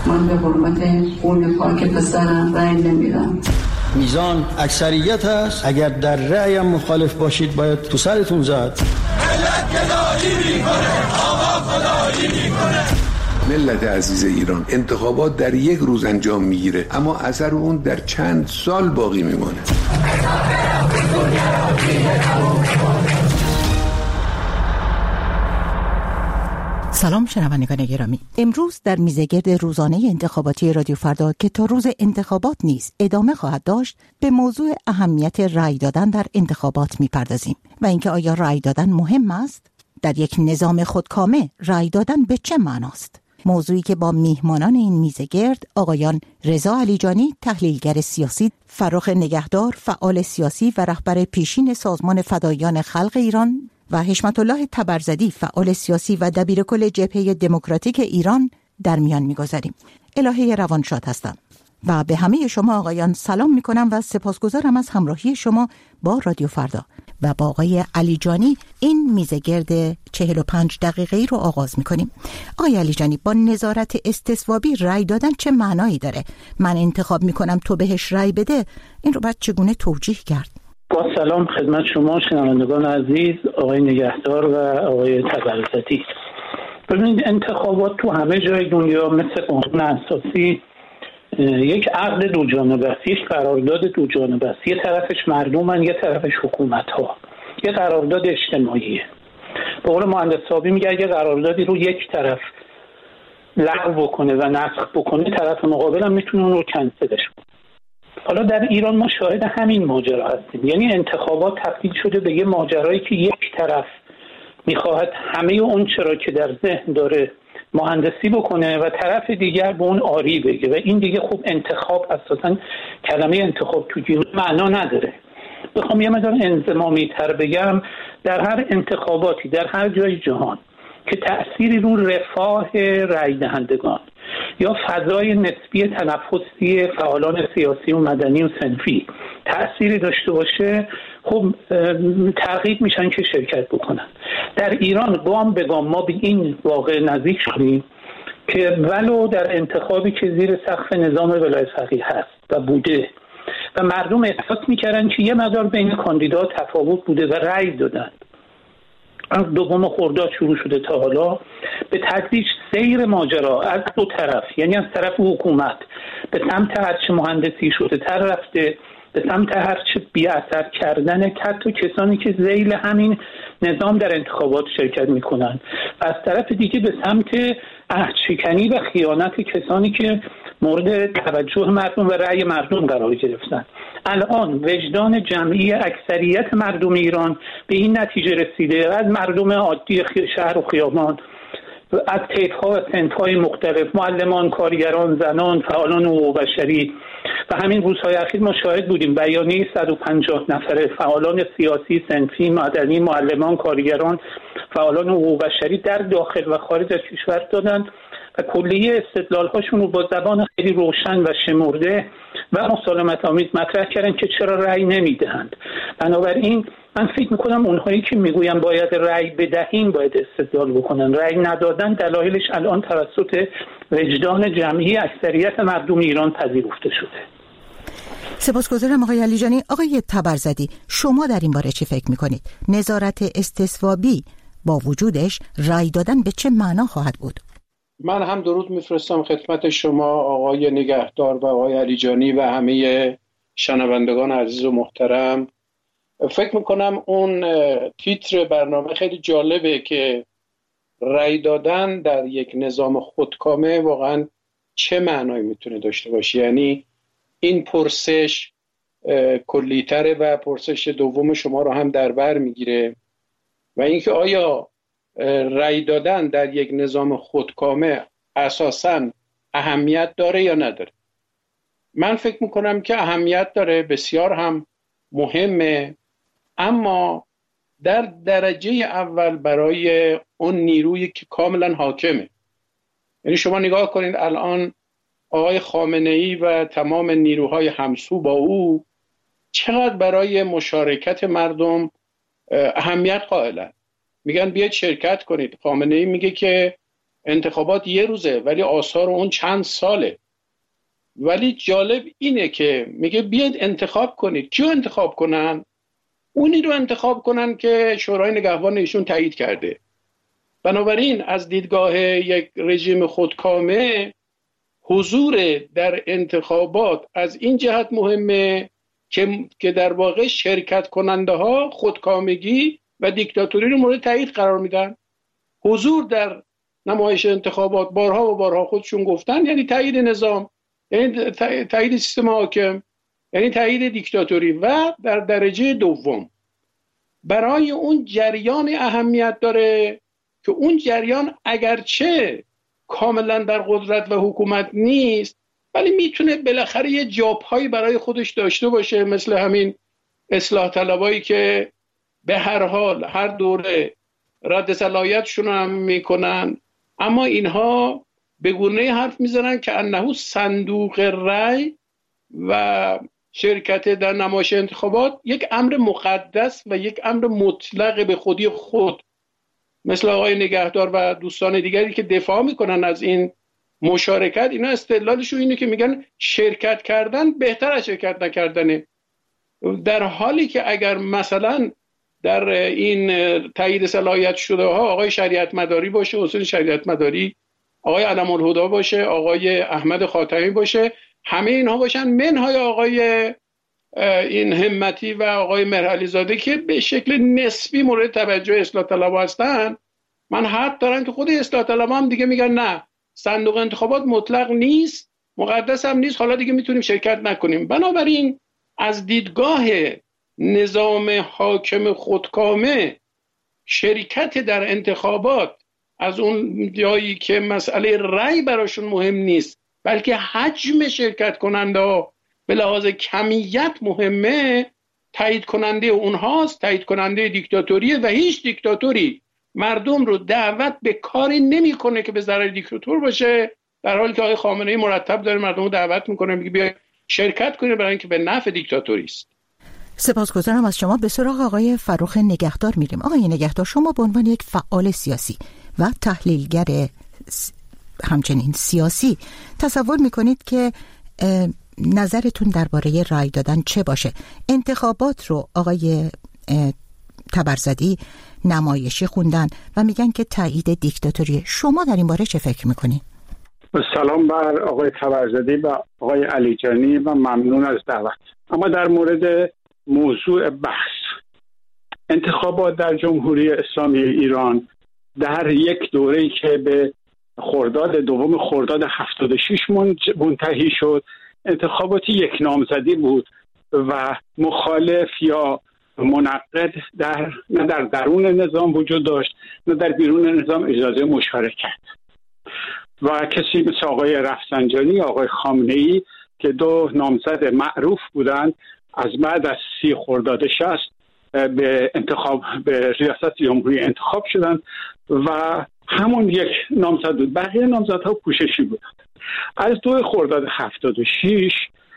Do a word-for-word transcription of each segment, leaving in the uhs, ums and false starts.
من به حرمت خون پاک پسرم رأی نمیدم. میزان اکثریت هست، اگر در رأیم مخالف باشید باید تو سرتون زد. ملت گدایی میکنه، آقا خدایی میکنه. ملت عزیز ایران، انتخابات در یک روز انجام میگیره اما اثر اون در چند سال باقی میمونه. سلام شنوندگان گرامی، امروز در میزگرد روزانه انتخاباتی رادیو فردا که تا روز انتخابات نیز ادامه خواهد داشت به موضوع اهمیت رأی دادن در انتخابات میپردازیم و اینکه آیا رأی دادن مهم است؟ در یک نظام خودکامه رأی دادن به چه معناست؟ موضوعی که با میهمانان این میزگرد آقایان رضا علیجانی تحلیلگر سیاسی، فرخ نگهدار فعال سیاسی و رهبر پیشین سازمان فداییان خلق ایران و حشمت الله تبرزدی فعال سیاسی و دبیرکل جبهه دموکراتیک ایران در میان میگذاریم. الهه روانشاد هستم و به همه شما آقایان سلام میکنم و سپاسگزارم از همراهی شما با رادیو فردا. و با آقای علیجانی این میزگرد چهل و پنج دقیقه‌ای رو آغاز میکنیم. آقای علیجانی، با نظارت استصوابی رأی دادن چه معنایی داره؟ من انتخاب میکنم تو بهش رأی بده، این رو باید چگونه توجیه کرد؟ با سلام خدمت شما شنوندگان عزیز، آقای نگهدار و آقای تبرزدی. ببینید، انتخابات تو همه جای دنیا مثل قانون اساسی یک عقد دو جانبه است، یک قرارداد دو جانبه است. یه طرفش مردمن، یه طرفش حکومت‌ها. یه قرارداد اجتماعیه. به قول مهندس صابی میگه اگه قراردادی رو یک طرف لغو بکنه و نسخ بکنه، طرف مقابل هم میتونه اون رو کنسلش کنه. حالا در ایران ما شاهد همین ماجرا هستیم. یعنی انتخابات تبدیل شده به یه ماجرایی که یک طرف میخواهد همه اون چرا که در ذهن داره مهندسی بکنه و طرف دیگر به اون آری بگه و این دیگه خوب انتخاب اساساً کلمه انتخاب تو جیب معنا نداره. بخوام یه مقدار انضمامی تر بگم، در هر انتخاباتی در هر جای جهان که تأثیری رو رفاه رای دهندگان یا فضای نسبی تنفسی فعالان سیاسی و مدنی و صنفی تأثیری داشته باشه، خب ترغیب میشن که شرکت بکنن. در ایران گام به گام ما به این واقع نزدیک شدیم که ولو در انتخابی که زیر سقف نظام ولایت فقیه هست و بوده و مردم احساس میکردن که یه مقدار بین کاندیدا تفاوت بوده و رأی دادن، از دوم خرداد شروع شده تا حالا به تدریج سیر ماجرا از دو طرف، یعنی از طرف حکومت به سمت هرچه مهندسی شده تر رفته، به سمت هرچه بی اثر کردن حتی کسانی که ذیل همین نظام در انتخابات شرکت میکنن و از طرف دیگه به سمت عهدشکنی و خیانت کسانی که مورد توجه مردم و رأی مردم قرار گرفتن. الان وجدان جمعی اکثریت مردم ایران به این نتیجه رسیده، از مردم عادی شهر و خیابان، از طیف‌ها و صنف‌های مختلف، معلمان، کارگران، زنان، فعالان حقوق بشری و همین روزهای اخیر ما شاهد بودیم بیانیه صد و پنجاه نفره فعالان سیاسی، صنفی، مدنی، معلمان، کارگران، فعالان حقوق بشری در داخل و خارج از کشور دادن و کلیه استدلال‌هاشون رو با زبان خیلی روشن و شمرده و مسالمت آمیز مطرح کردن که چرا رأی نمیدهند. بنابراین من فکر میکنم اونهایی که میگوین باید رأی بدهیم باید استدلال بکنن. رأی ندادن دلایلش الان توسط وجدان جمعی اکثریت مردم ایران پذیرفته شده. سپاسگزارم آقای علیجانی. آقای تبرزدی، شما در این باره چی فکر میکنید؟ نظارت استصوابی با وجودش رأی دادن به چه معنا خواهد بود؟ من هم درود میفرستم خدمت شما آقای نگهدار و آقای علیجانی و همه شنوندگان عزیز و محترم. فکر میکنم اون تیتر برنامه خیلی جالبه که رأی دادن در یک نظام خودکامه واقعا چه معنایی میتونه داشته باشه. یعنی این پرسش کلی‌تره و پرسش دوم شما رو هم در بر میگیره و اینکه آیا رأی دادن در یک نظام خودکامه اساساً اهمیت داره یا نداره. من فکر میکنم که اهمیت داره، بسیار هم مهمه، اما در درجه اول برای اون نیرویی که کاملا حاکمه. یعنی شما نگاه کنید الان آقای خامنه‌ای و تمام نیروهای همسو با او چقدر برای مشارکت مردم اهمیت قائلن. میگن بیاید شرکت کنید. خامنه‌ای میگه که انتخابات یه روزه ولی آثار اون چند ساله. ولی جالب اینه که میگه بیاید انتخاب کنید. کیو انتخاب کنن؟ اونی رو انتخاب کنن که شورای نگهبان ایشون تایید کرده. بنابراین از دیدگاه یک رژیم خودکامه حضور در انتخابات از این جهت مهمه که که در واقع شرکت کننده ها خودکامگی و دیکتاتوری رو مورد تایید قرار میدن. حضور در نمایش انتخابات بارها و بارها خودشون گفتن یعنی تایید نظام، یعنی تایید سیستم حاکم، یعنی تایید دیکتاتوری. و در درجه دوم برای اون جریان اهمیت داره که اون جریان اگرچه کاملا در قدرت و حکومت نیست ولی میتونه بالاخره یه جابهایی برای خودش داشته باشه، مثل همین اصلاح طلبایی که به هر حال هر دوره رد صلاحیتشون هم میکنن، اما اینها به گونه حرف میزنن که انه صندوق رای و شرکت در نمایش انتخابات یک امر مقدس و یک امر مطلق به خودی خود، مثل آقای نگهدار و دوستان دیگری که دفاع میکنن از این مشارکت. اینا استدلالشون اینه که میگن شرکت کردن بهتر از شرکت نکردنه، در حالی که اگر مثلا در این تایید صلاحیت شده ها آقای شریعت مداری باشه، حسین شریعت مداری، آقای علم الهدا باشه، آقای احمد خاتمی باشه، همه اینها باشن منهای آقای این همتی و آقای مهرعلی زاده که به شکل نسبی مورد توجه اصلاح طلبها هستن، من حد دارم که خود اصلاح طلبها هم دیگه میگن نه، صندوق انتخابات مطلق نیست، مقدس هم نیست، حالا دیگه میتونیم شرکت نکنیم. بنابراین از دیدگاه نظام حاکم خودکامه شرکت در انتخابات از اون جایی که مسئله رأی براشون مهم نیست بلکه حجم شرکت کننده ها به لحاظ کمیت مهمه، تایید کننده اونهاست، تایید کننده دیکتاتوریه و هیچ دیکتاتوری مردم رو دعوت به کاری نمیکنه که به ضرر دیکتاتور باشه، در حالی که آقای خامنه‌ای مرتب داره مردم رو دعوت میکنه میگه بیا شرکت کنه برای اینکه به نفع دیکتاتوری است. سپاسگزارم از شما. به سراغ آقای فروخ نگهدار میریم. آقای نگهدار، شما به عنوان یک فعال سیاسی و تحلیلگر همچنین سیاسی تصور میکنید که نظرتون درباره رای دادن چه باشه؟ انتخابات رو آقای طبرزدی نمایشی خوندن و میگن که تایید دیکتاتوری. شما در این باره چه فکر میکنید؟ سلام بر آقای طبرزدی و آقای علیجانی و ممنون از دعوت. اما در مورد موضوع بحث، انتخابات در جمهوری اسلامی ایران در یک دوره‌ای که به خرداد دوم خرداد هفتاد و شش منتهی شد، انتخاباتی یک نامزدی بود و مخالف یا منقد در نه در درون نظام وجود داشت نه در بیرون نظام اجازه مشارکت. و کسی مثل آقای رفسنجانی، آقای خامنه‌ای که دو نامزد معروف بودند، از بعد از سی خرداد شصت به انتخاب به ریاست جمهوری انتخاب شدند و همون یک نامزد بود. بقیه نامزدها پوششی بودند. از دو خرداد هفتاد و شش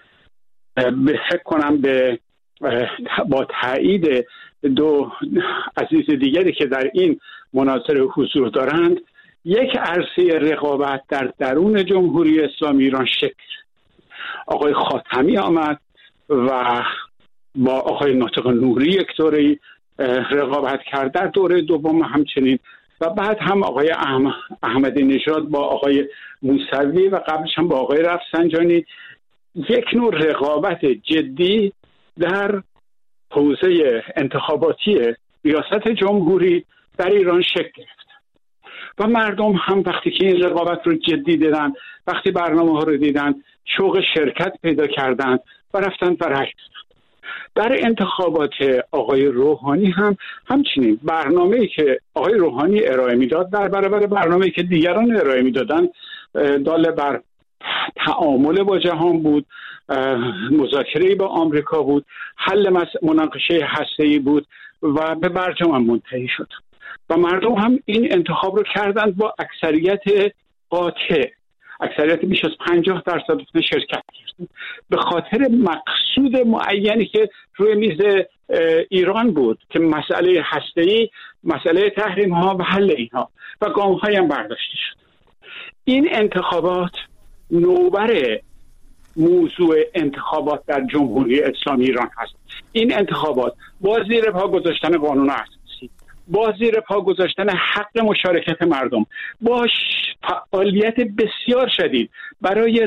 به فکر کنم به با تایید دو عزیز دیگری که در این مناظره حضور دارند، یک عرصه رقابت در درون جمهوری اسلامی ایران شکل. آقای خاتمی آمد و با آقای ناطق نوری یک دوره رقابت کرد، در دوره دوم همچنین، و بعد هم آقای احمدی نژاد با آقای موسوی و قبلش هم با آقای رفسنجانی یک نوع رقابت جدی در حوزه انتخاباتی ریاست جمهوری در ایران شکل گرفت و مردم هم وقتی که این رقابت رو جدی دیدن، وقتی برنامه ها رو دیدن، شوق شرکت پیدا کردند و رفتن و رای دادند. در انتخابات آقای روحانی هم همچنین برنامه‌ای که آقای روحانی ارائه میداد در برابر برنامه‌ای که دیگران ارائه میدادند دال بر تعامل با جهان بود، مذاکره با آمریکا بود، حل مناقشه هسته‌ای بود و به برجام هم منتهی شد و مردم هم این انتخاب رو کردند با اکثریت قاطع، اکثریت بیش از پنجاه درصد شرکت کردند به خاطر مقصود معینی که روی میز ایران بود که مسئله هسته‌ای، مسئله تحریم ها و حل اینها، و گام های هم برداشته شد. این انتخابات نوبر موضوع انتخابات در جمهوری اسلامی ایران هست. این انتخابات با زیر پا گذاشتن قانون اساسی، با زیر پا گذاشتن حق مشارکت مردم، با فعالیت بسیار شدید برای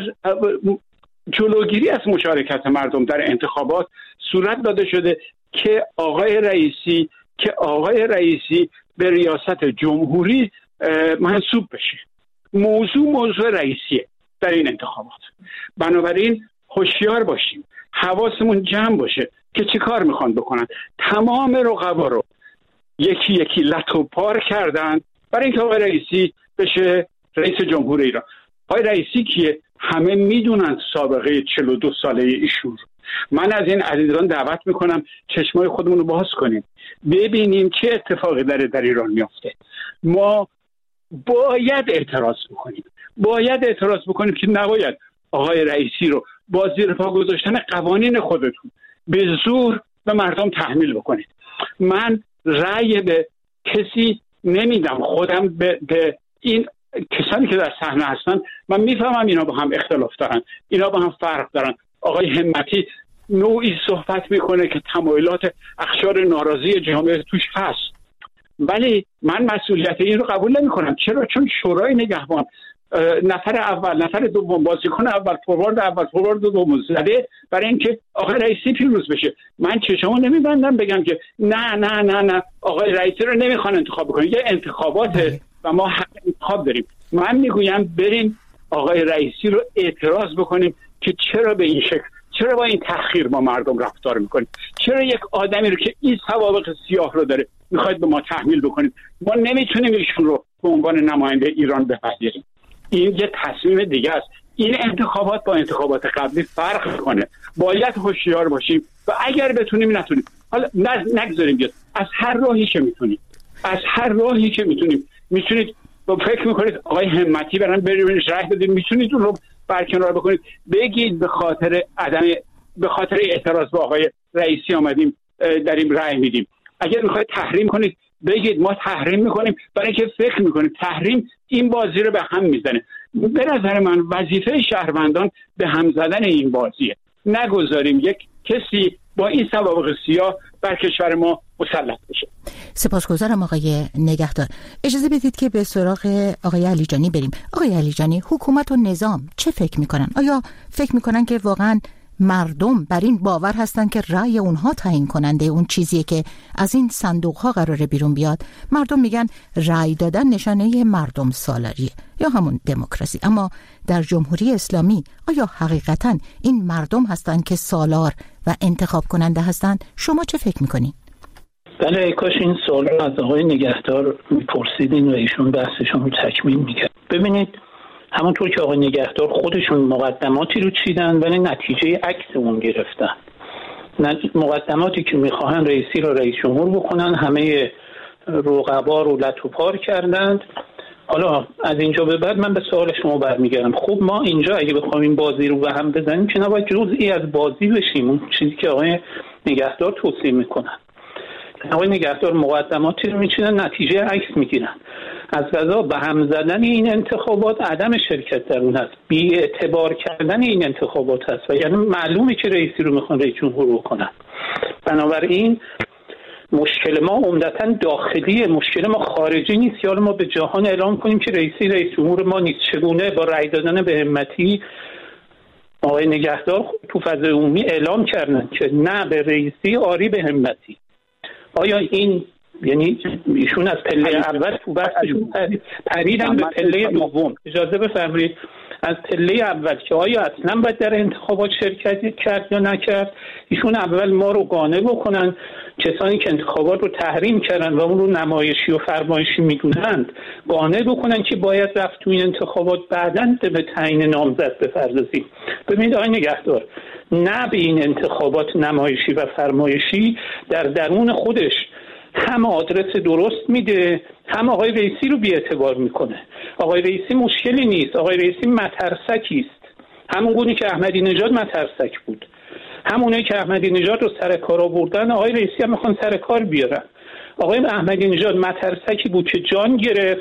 جلوگیری از مشارکت مردم در انتخابات صورت داده شده که آقای رئیسی که آقای رئیسی به ریاست جمهوری منصوب بشه. موضوع موضوع رئیسیه در این انتخابات. بنابراین هوشیار باشیم، حواسمون جمع باشه که چی کار میخوان بکنن. تمام رقبا رو یکی یکی لتو پار کردن برای اینکه آقای رئیسی بشه رئیس جمهور ایران. آقای رئیسی که همه میدونن سابقه چهل و دو ساله ایشون. من از این عزیزان دعوت میکنم چشمای خودمون رو باز کنیم، ببینیم چه اتفاقی داره در ایران میفته. ما باید اعتراض بکنیم، باید اعتراض بکنیم که نباید آقای رئیسی رو با زیر پا گذاشتن قوانین خودتون به زور به مردم تحمیل بکنید. من رأی به کسی نمیدم، خودم به, به این کسانی که در صحنه هستن من میفهمم اینا با هم اختلاف دارن، اینا با هم فرق دارن. آقای همتی نوعی صحبت میکنه که تمایلات اقشار ناراضی جامعه توش هست، ولی من مسئولیت این رو قبول نمی کنم. چرا؟ چون شورای نگهبان نفر اول نفر دوم بازیکن اول فوروارد اول فوروارد دوم زده برای اینکه آقای رئیسی پیروز بشه. من چشمو نمیبندم بگم که نه نه نه نه آقای رئیسی رو نمیخوان انتخاب بکنن. یه انتخاباته و ما حق انتخاب داریم. من میگویم بریم آقای رئیسی رو اعتراض بکنیم که چرا به این شکل، چرا با این تأخیر با مردم رفتار میکنید، چرا یک آدمی رو که این سوابق سیاه رو داره میخواید به ما تحمیل بکنید. ما نمیتونیم ایشون رو به عنوان نماینده ایران بپذیریم. این یه تصمیم دیگه است. این انتخابات با انتخابات قبلی فرق کنه. باید هوشیار باشیم و اگر بتونیم نتونیم، حالا نگذاریم بیاد، از هر راهی که میتونیم، از هر راهی که میتونیم میتونید فکر میکنید آقای همتی برن بریم رأی بدید، میتونید اون رو برکنار بکنید، بگید به خاطر عدم به خاطر اعتراض به آقای رئیسی آمدیم داریم رأی میدیم. اگر میخواید تحریم کنید بگید ما تحریم میکنیم، برای اینکه فکر میکنید تحریم این بازی رو به هم میزنه. به نظر من وظیفه شهروندان به هم زدن این بازیه. نگذاریم یک کسی با این سوابق سیاه بر کشور ما مسلط بشه. سپاسگزارم آقای نگهدار. اجازه بدید که به سراغ آقای علیجانی بریم. آقای علیجانی، حکومت و نظام چه فکر میکنن؟ آیا فکر میکنن که واقعا مردم بر این باور هستن که رأی اونها تعیین کننده اون چیزیه که از این صندوق ها قراره بیرون بیاد؟ مردم میگن رأی دادن نشانه مردم سالاریه یا همون دموکراسی. اما در جمهوری اسلامی آیا حقیقتا این مردم هستن که سالار و انتخاب کننده هستن؟ شما چه فکر میکنین؟ بله، کاش این سوال رو از آقای نگهدار میپرسیدین و ایشون بحثشون رو تکمیل میکرد. ببینید، همونطور که آقای نگهدار خودشون مقدماتی رو چیدن ولی نتیجه عکس اون گرفتن. مقدماتی که میخواهن رئیسی رو رئیس جمهور بکنن، همه رقبا رو لتو پار کردند. حالا از اینجا به بعد من به سوال شما برمیگردم. خب ما اینجا اگه بخوایم این بازی رو به هم بزنیم که نباید جزئی از بازی بشیم، اون چیزی که آقای نگهدار توصیه میکنن. آقای نگهدار مقدماتی رو میچینن، نتیجه عکس میگیرن. از قضا به هم زدن این انتخابات عدم شرکت در اون هست، بی اعتبار کردن این انتخابات هست و یعنی معلومه که رئیسی رو میخوان رئیس جمهور بکنن. بنابراین مشکل ما عمدتاً داخلیه، مشکل ما خارجی نیست. یا ما به جهان اعلام کنیم که رئیسی رئیس جمهور ما نیست. چگونه؟ با رأی دادن به همتی. آقای نگهدار تو فضای عمومی اعلام کردن که نه به رئیسی، آری به همتی. آیا این یعنی ایشون از پله اول تو بحثشون پریدن به پله دوم؟ اجازه بفرمایید، از پله اول که آیا اصلا باید در انتخابات شرکت کرد یا نکرد، ایشون اول ما رو قانع بکنن، کسانی که انتخابات رو تحریم کردن و اون رو نمایشی و فرمایشی میدونند قانع بکنن که باید رفت تو این انتخابات، بعداً به تعیین نامزد بپردازیم. ببینید آقای نگهدار، نه به این انتخابات نمایشی و فرمایشی در درون خودش هم آدرس درست میده، هم آقای رئیسی رو بی‌اعتبار میکنه. آقای رئیسی مشکلی نیست، آقای رئیسی مترسکی است، همون گونه که احمدی نژاد مترسک بود. همونایی که احمدی نژاد رو سر کار آوردن، آقای رئیسی هم میخوان سر کار بیارن. آقای احمدی نژاد مترسکی بود که جان گرفت،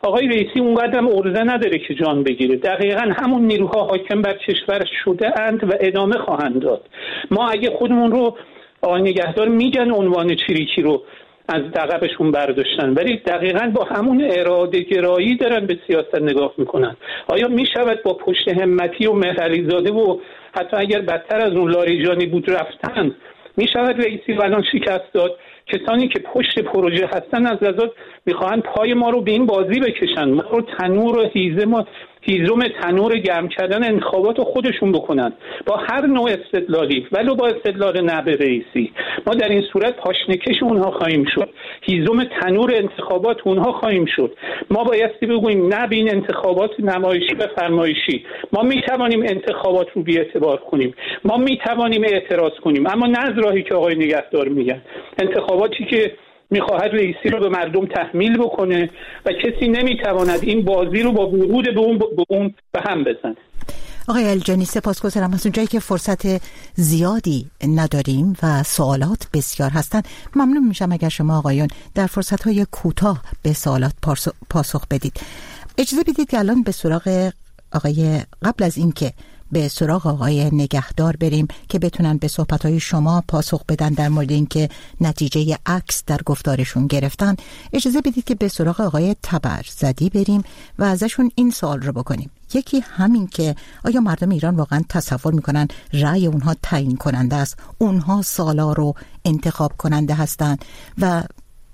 آقای رئیسی اونقدر هم عرضه نداره که جان بگیره. دقیقاً همون نیروها حاکم بر کشور شده اند و ادامه خواهند داد. ما اگه خودمون رو آقای نگهدار میگن عنوان چریکی رو از عقبشون برداشتن، ولی دقیقاً با همون اراده گرایی دارن به سیاست نگاه میکنن. آیا میشود با پشت همتی و مهرعلی زاده و حتی اگر بدتر از اون لاریجانی بود رفتن، میشود رئیسی و الان شکست داد؟ کسانی که پشت پروژه هستن از لحاظ میخوان پای ما رو به این بازی بکشن، ما رو تنور و هیزم هیزم تنور گرم کردن انتخابات رو خودشون بکنن با هر نوع استدلالی، ولو با استدلال نب رئیسی. ما در این صورت پاشنکش اونها خواهیم شد، هیزم تنور انتخابات اونها خواهیم شد. ما بایستی بگوییم نه، این انتخابات نمایشی و فرمایشی، ما میتوانیم انتخابات رو بی اعتبار کنیم، ما میتوانیم اعتراض کنیم، اما نه از راهی که آقای نگهدار میگن، انتخاباتی که میخواهد رئیسی رو به مردم تحمیل بکنه و کسی نمیتواند این بازی رو با ورود به اون به اون به هم بزنه. آقای الجانی سپاسگزارم. از اونجایی که فرصت زیادی نداریم و سوالات بسیار هستند، ممنون میشم اگر شما آقایون در فرصت‌های کوتاه به سوالات پاسخ بدید. اجازه بدید که الان به سراغ آقای قبل از اینکه به سراغ آقای نگهدار بریم که بتونن به صحبت‌های شما پاسخ بدن در مورد اینکه نتیجه عکس در گفتارشون گرفتن، اجازه بدید که به سراغ آقای تبرزدی بریم و ازشون این سوال رو بکنیم. یکی همین که آیا مردم ایران واقعا تصور میکنن رأی اونها تعیین کننده است، اونها سالار رو انتخاب کننده هستند، و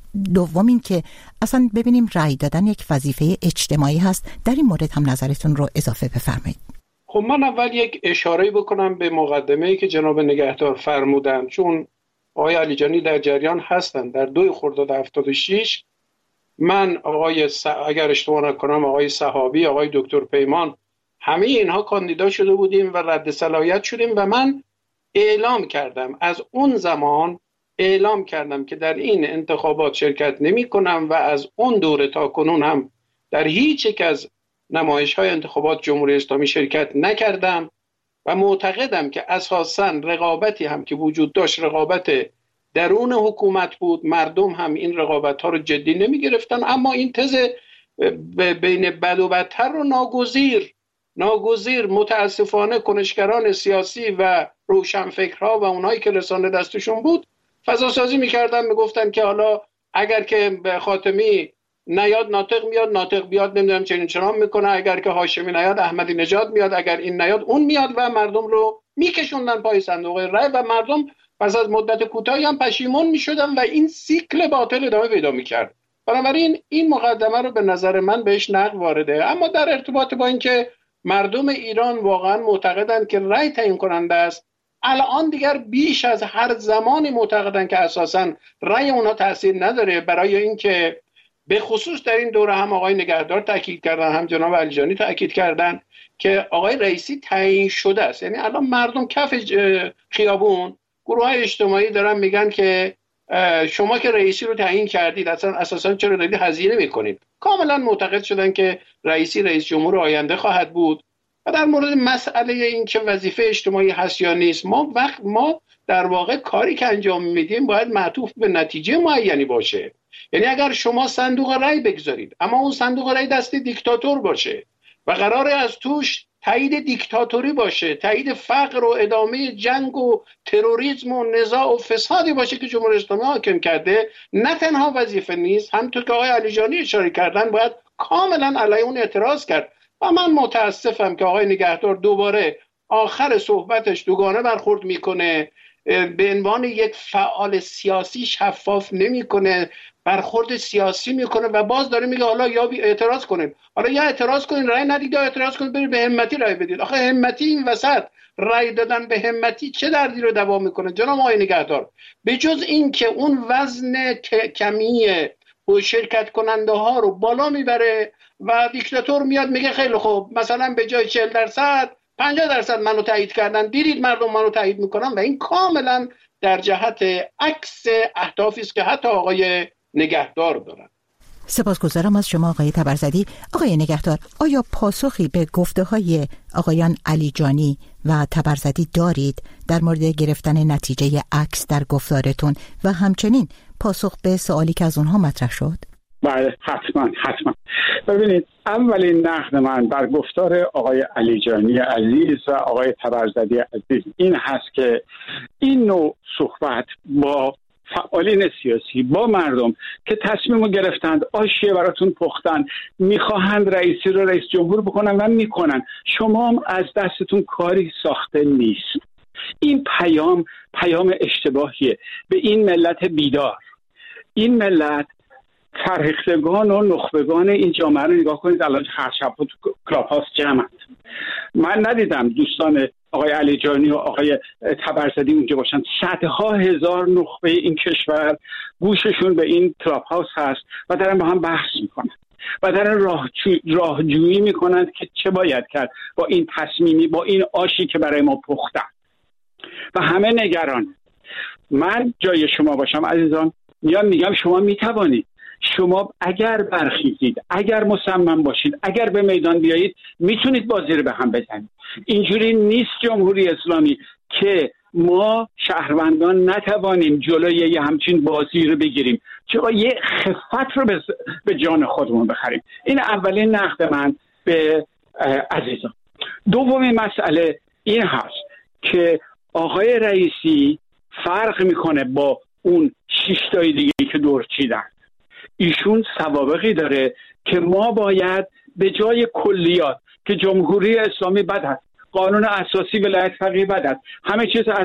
دوم این که اصلا ببینیم رأی دادن یک وظیفه اجتماعی هست. در این مورد هم نظرتون رو اضافه بفرمایید. خب من اول یک اشاره بکنم به مقدمه‌ای که جناب نگهدار فرمودن، چون آقای علیجانی در جریان هستن. در دو خرداد هفتاد و شش من آقای س... اگر اشتباه نکنم آقای صحابی، آقای دکتر پیمان، همه اینها کاندیدا شده بودیم و رد صلاحیت شدیم و من اعلام کردم، از اون زمان اعلام کردم که در این انتخابات شرکت نمی کنم و از اون دوره تا کنون هم در هیچ یک از نمایش‌های انتخابات جمهوری اسلامی شرکت نکردم و معتقدم که اساساً رقابتی هم که وجود داشت رقابت درون حکومت بود، مردم هم این رقابت‌ها رو جدی نمی‌گرفتن، اما این تز بین بد و بدتر رو ناگزیر ناگزیر متاسفانه کنشگران سیاسی و روشنفکرها و اونایی که رسانه دستشون بود فضاسازی می‌کردن، میگفتن که حالا اگر که به خاتمی نیاد ناطق میاد، ناطق بیاد نمیدونم چنین چنان میکنه، اگر که هاشمی نیاد احمدی نژاد میاد، اگر این نیاد اون میاد، و مردم رو میکشوندن پای صندوق رای و مردم پس از مدت کوتاهی هم پشیمون میشدن و این سیکل باطل ادامه پیدا میکرد. بنابراین این مقدمه رو به نظر من بهش نقد وارده. اما در ارتباط با اینکه مردم ایران واقعا معتقدن که رای تعیین کننده است، الان دیگر بیش از هر زمانی معتقدن که اساسا رای اونها تاثیر نداره، برای اینکه به خصوص در این دوره هم آقای نگهدار تاکید کردن، هم جناب علیجانی تاکید کردن که آقای رئیسی تعیین شده است. یعنی الان مردم کف خیابون، گروه‌های اجتماعی دارن میگن که شما که رئیسی رو تعیین کردید اصلا اساسا چرا دارید هزینه میکنید. کاملا معتقد شدن که رئیسی رئیس جمهور آینده خواهد بود. و در مورد مسئله این که وظیفه اجتماعی هست یا نیست، ما وقت ما در واقع کاری که انجام میدیم باید معطوف به نتیجه معینی باشه. یعنی اگر شما صندوق رای بگذارید اما اون صندوق رای دست دیکتاتور باشه و قراره از توش تایید دیکتاتوری باشه، تایید فقر و ادامه جنگ و تروریسم و نزاع و فسادی باشه که جمهوری اسلامی حاکم کرده، نه تنها وظیفه نیست، همونطور که آقای علیجانی اشاره کردن باید کاملا علیه اون اعتراض کرد. و من متاسفم که آقای نگهدار دوباره آخر صحبتش دوگانه برخورد میکنه، به عنوان یک فعال سیاسی شفاف نمیکنه، برخورد سیاسی میکنه و باز داره میگه حالا یا اعتراض کنین، حالا یا اعتراض کنین رای ندید یا اعتراض کنین برید به همتی رای بدید. آخه همتی این وسط رای دادن به همتی چه دردی رو دوا میکنه جناب آقای نگهدار؟ به جز این که اون وزن کمی و شرکت کننده ها رو بالا میبره و دیکتاتور میاد میگه خیلی خوب مثلا به جای چهل درصد پنجاه درصد منو تایید کردن، دیدید مردم منو تایید میکنن، و این کاملا در جهت عکس اهدافی است که حتی آقای نگهدار دارن. سپاسگزارم از شما آقای تبرزدی. آقای نگهدار، آیا پاسخی به گفته های آقایان علیجانی و تبرزدی دارید در مورد گرفتن نتیجه عکس در گفتارتون و همچنین پاسخ به سوالی که از اونها مطرح شد؟ بله حتما حتما. ببینید اولین نقد من بر گفتار آقای علیجانی عزیز و آقای تبرزدی عزیز این هست که این نوع صحبت با فعالین سیاسی، با مردم که تصمیم رو گرفتند، آشیه براتون پختن، میخواهند رئیسی رو رئیس جمهور بکنن و میکنن، شما هم از دستتون کاری ساخته نیست. این پیام پیام اشتباهیه به این ملت بیدار. این ملت فرهیختگان و نخبگان این جامعه رو نگاه کنید، الان هر شب تو کلاب هاوس جمعند. من ندیدم دوستان آقای علیجانی و آقای تبرزدی اونجا باشن. صدها هزار نخبه این کشور گوششون به این کلاب هاوس هست و دارن با هم بحث میکنن و دارن راهجویی میکنند که چه باید کرد با این تصمیمی، با این آشی که برای ما پختن و همه نگران. من جای شما باشم عزیزان میام میگم شما میتوانید، شما اگر برخیزید، اگر مصمم باشید، اگر به میدان بیایید میتونید بازی رو به هم بزنید. اینجوری نیست جمهوری اسلامی که ما شهروندان نتوانیم جلوی یه همچین بازی رو بگیریم، چرا یه خفت رو به جان خودمون بخریم. این اولین نقد من به عزیزان. دومین مسئله این هست که آقای رئیسی فرق میکنه با اون شش تای دیگه که دور چیدن. ایشون سوابقی داره که ما باید به جای کلیات که جمهوری اسلامی بد هست، قانون اساسی ولایت فقیه بد هست، همه چیز از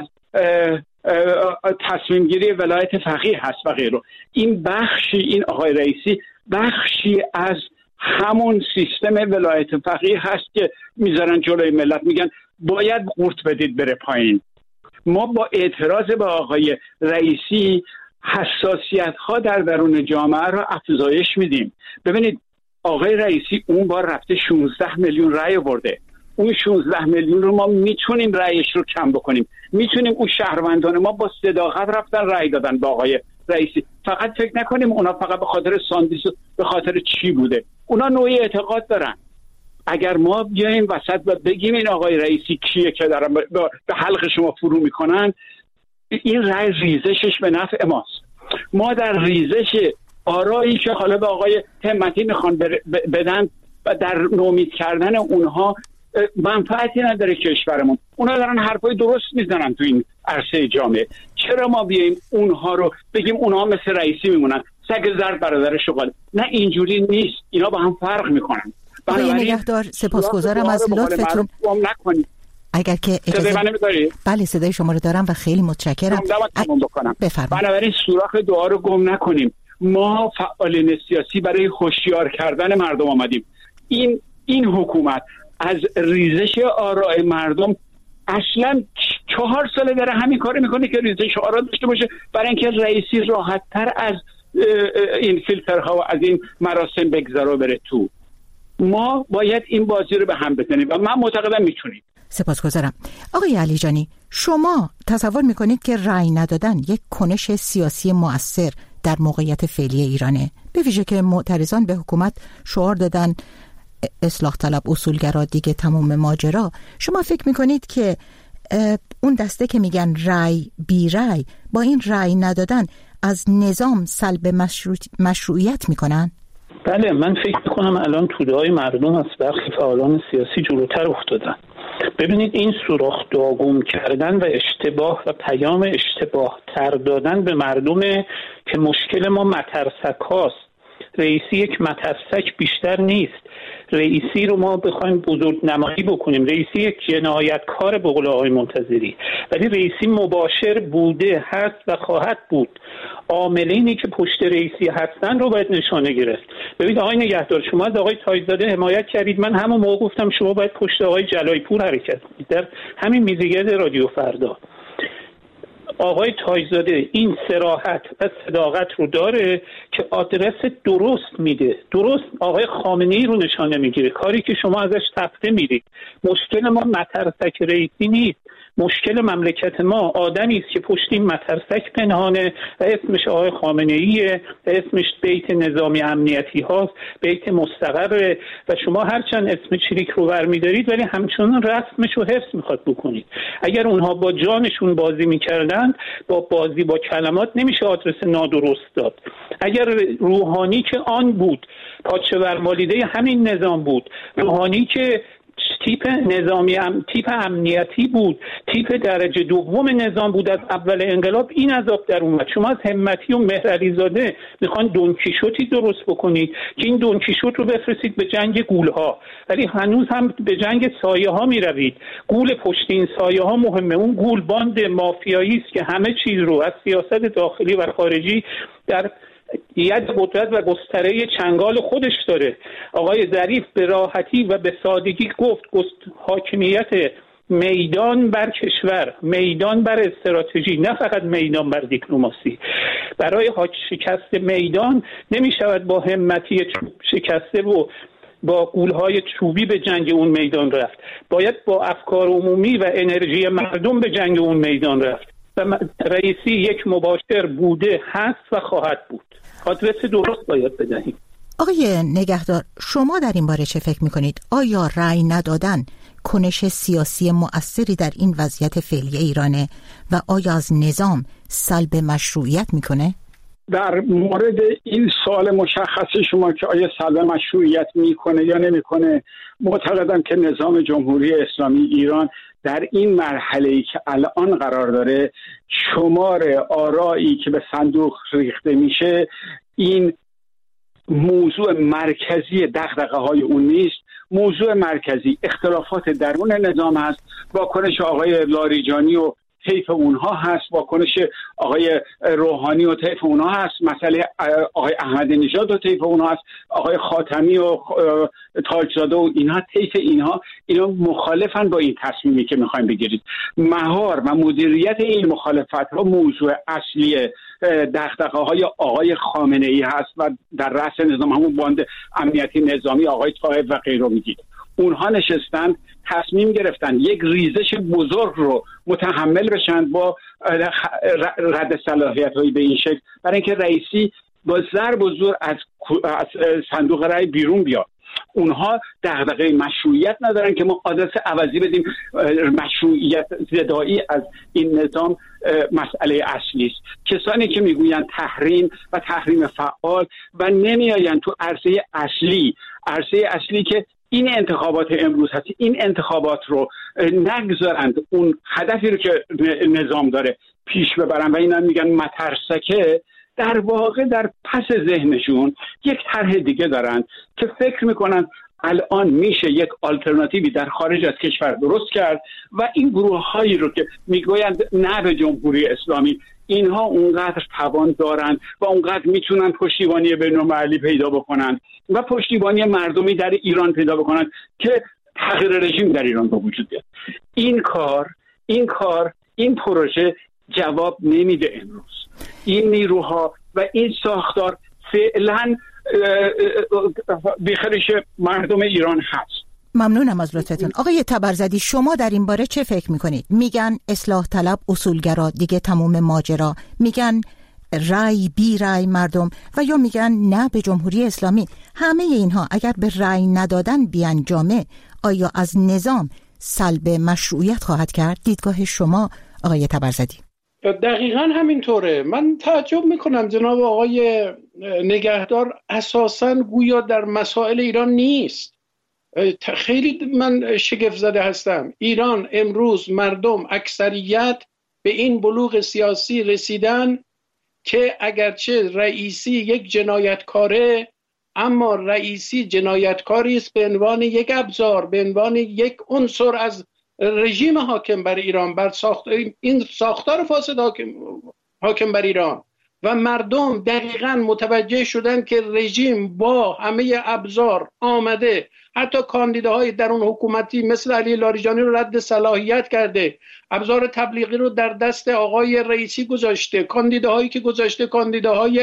تصمیم گیری ولایت فقیه هست و غیره، این بخشی، این آقای رئیسی بخشی از همون سیستم ولایت فقیه هست که میذارن جلوی ملت، میگن باید قورت بدید بره پایین. ما با اعتراض به آقای رئیسی حساسیت ها در درون جامعه را افزایش میدیم. ببینید آقای رئیسی اون بار رفته شانزده میلیون رأی برده، اون شانزده میلیون رو ما میتونیم رأیش رو کم بکنیم، میتونیم اون شهروندان ما با صداقت رفتن رأی دادن با آقای رئیسی. فقط فکر نکنیم اونا فقط به خاطر ساندیس، به خاطر چی بوده، اونا نوعی اعتقاد دارن. اگر ما بیایم وسط و بگیم این آقای رئیسی کیه که دارن به حلق شما فرو میکنن، این رأی ریزشش به نفع ماست. ما در ریزش آرایی که حالا به آقای همتی میخوان بدن و در نومید کردن اونها منفعتی نداره کشورمون. اونا دارن حرفای درست میزنن تو این عرصه جامعه. چرا ما بیایم اونها رو بگیم اونها مثل رئیسی میمونن، سگ زرد برادر شغال؟ نه اینجوری نیست، اینا با هم فرق میکنن. آقای نگهدار سپاسگزارم از لطفتون. اگر که اجازه بله صدای شما رو دارم و خیلی متشکرم. بفرمایید. بنابراین سوراخ دعا رو گم نکنیم. ما فعالین سیاسی برای هوشیار کردن مردم آمدیم. این این حکومت از ریزش آراء مردم اصلا چهار ساله داره همین کارو میکنه که ریزش آرا داشته باشه، برای اینکه رئیسی راحت تر از این فیلترها و از این مراسم بگذره بره تو. ما باید این بازی رو به هم بزنیم و من معتقدم میتونیم. سپاسگزارم. آقای علیجانی، شما تصور میکنید که رأی ندادن یک کنش سیاسی مؤثر در موقعیت فعلی ایرانه؟ به ویژه که معترضان به حکومت شعار دادن اصلاح طلب، اصولگرا، دیگه تمام ماجرا. شما فکر میکنید که اون دسته که میگن رأی بی رأی با این رأی ندادن از نظام سلب مشروع... مشروعیت میکنن؟ بله، من فکر میکنم الان توده‌های مردم از برخی فعالان سیاسی جلوتر افتادن. ببینید این سوراخ داغون کردن و اشتباه و پیام اشتباه تر دادن به مردم که مشکل ما مترسک هاست. رئیسی یک مترسک بیشتر نیست. رئیسی رو ما بخوایم بزرگ نمایی بکنیم، رئیسی یک جنایتکار به قول آقای منتظری، ولی رئیسی مباشر بوده، هست و خواهد بود. عاملینی که پشت رئیسی هستن رو باید نشانه گرفت. ببینید آقای نگهدار، شما از آقای تایزاده حمایت کردید، من همون موقع گفتم شما باید پشت آقای جلایی پور حرکت کنید در همین میزگرد رادیو فردا. آقای تایزاده این صراحت و صداقت رو داره که آدرس درست میده، درست آقای خامنه‌ای رو نشانه میگیره، کاری که شما ازش تفته میرید. مشکل ما مترسک رئیسی نیست، مشکل مملکت ما آدمی است که پشت این مترسک پنهانه و اسمش آقای خامنه‌ایه و اسمش بیت نظامی امنیتی هاست، بیت مستقره و شما هرچند اسم چریک رو برمی‌دارید ولی همچنان رسمش رو حفظ میخواد بکنید. اگر اونها با جانشون بازی میکردن، با بازی با کلمات نمیشه آدرس نادرست داد. اگر روحانی که آن بود پادشه ورمالیده همین نظام بود، روحانی که تیپ نظامی ام، تیپ امنیتی بود، تیپ درجه دوم نظام بود، از اول انقلاب این عذاب در اومد. شما از همتی و مهرعلیزاده میخوان دونکیشوتی درست بکنید که این دونکیشوت رو بفرستید به جنگ گولها، ولی هنوز هم به جنگ سایه ها میروید. گول پشت این سایه ها مهمه. اون گول باند مافیایی است که همه چیز رو از سیاست داخلی و خارجی در ید قدرت و گستره چنگال خودش داره. آقای ظریف به راحتی و به سادگی گفت حاکمیت میدان بر کشور، میدان بر استراتژی، نه فقط میدان بر دیپلماسی. برای شکست میدان نمی شود با همتی شکسته و با گولهای چوبی به جنگ اون میدان رفت. باید با افکار عمومی و انرژی مردم به جنگ اون میدان رفت و رئیسی یک مباشر بوده، هست و خواهد بود. آدرس درست باید بدهیم. آقای نگهدار، شما در این باره چه فکر میکنید؟ آیا رأی ندادن کنش سیاسی مؤثری در این وضعیت فعلی ایرانه و آیا از نظام سلب مشروعیت میکنه؟ در مورد این سوال مشخصی شما که آیا سلب مشروعیت میکنه یا نمیکنه، معتقدم که نظام جمهوری اسلامی ایران در این مرحله‌ای که الان قرار داره شمار آرایی که به صندوق ریخته میشه این موضوع مرکزی دغدغه‌های اون نیست. موضوع مرکزی اختلافات درون نظام هست، واکنش آقای لاریجانی و طیف اونها هست، واکنش آقای روحانی و طیف اونها هست، مسئله آقای احمدی نژاد و طیف اونها هست، آقای خاتمی و تاجزاده و اینها طیف اینها اینا مخالفن با این تصمیمی که میخوایم بگیرید. مهار و مدیریت این مخالفت ها موضوع اصلی دغدغه‌های آقای خامنه‌ای هست و در رأس نظام همون باند امنیتی نظامی آقای طاهر و غیره میگید. اونها نشستن تصمیم گرفتن یک ریزش بزرگ رو متحمل بشن با رد صلاحیت‌هایی به این شکل، برای اینکه رئیسی با ضرب و زور از از صندوق رای بیرون بیاد. اونها دغدغه مشروعیت ندارن که ما آدرس عوضی بدیم. مشروعیت زدایی از این نظام مسئله اصلی است. کسانی که میگویند تحریم و تحریم فعال و نمیآیند تو عرصه اصلی عرصه اصلی که این انتخابات امروز هست، این انتخابات رو نگذارند اون هدفی رو که نظام داره پیش ببرن و اینا میگن مترسکه، در واقع در پس ذهنشون یک طرح دیگه دارن که فکر میکنن الان میشه یک آلترناتیوی در خارج از کشور درست کرد و این گروه هایی رو که میگویند نه به جمهوری اسلامی، اینها اونقدر توان دارند و اونقدر میتونن پشتیبانی بین‌المللی پیدا بکنن و پشتیبانی مردمی در ایران پیدا بکنن که تغییر رژیم در ایران به وجود بیاد. این کار این کار این پروژه جواب نمیده. امروز این نیروها و این ساختار فعلا بیخرش مردم ایران هست. ممنونم از لطفتون. آقای تبرزدی، شما در این باره چه فکر میکنید؟ میگن اصلاح طلب اصولگرا، دیگه تموم ماجرا، میگن رای بی رای مردم و یا میگن نه به جمهوری اسلامی. همه اینها اگر به رای ندادن بیانجامه آیا از نظام سلب مشروعیت خواهد کرد؟ دیدگاه شما آقای تبرزدی. دقیقاً همینطوره. من تعجب میکنم جناب آقای نگهدار اساساً گویا در مسائل ایران نیست. خیلی من شگفت زده هستم. ایران امروز مردم اکثریت به این بلوغ سیاسی رسیدن که اگرچه رئیسی یک جنایتکاره، اما رئیسی جنایتکاری است به عنوان یک ابزار، به عنوان یک عنصر از رژیم حاکم بر ایران، بر ساخت این ساختار فاسد حاکم حاکم بر ایران و مردم دقیقاً متوجه شدن که رژیم با همه ابزار آمده، حتی کاندیداهای درون حکومتی مثل علی لاریجانی رو رد صلاحیت کرده، ابزار تبلیغی رو در دست آقای رئیسی گذاشته، کاندیداهایی که گذاشته کاندیداهای